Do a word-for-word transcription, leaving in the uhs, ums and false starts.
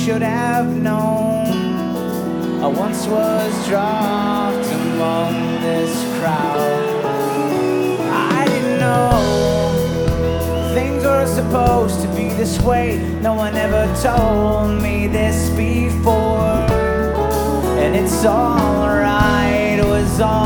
should have known. I once was dropped among this crowd. I didn't know things were supposed to be this way. No one ever told me this before. And it's alright, it was all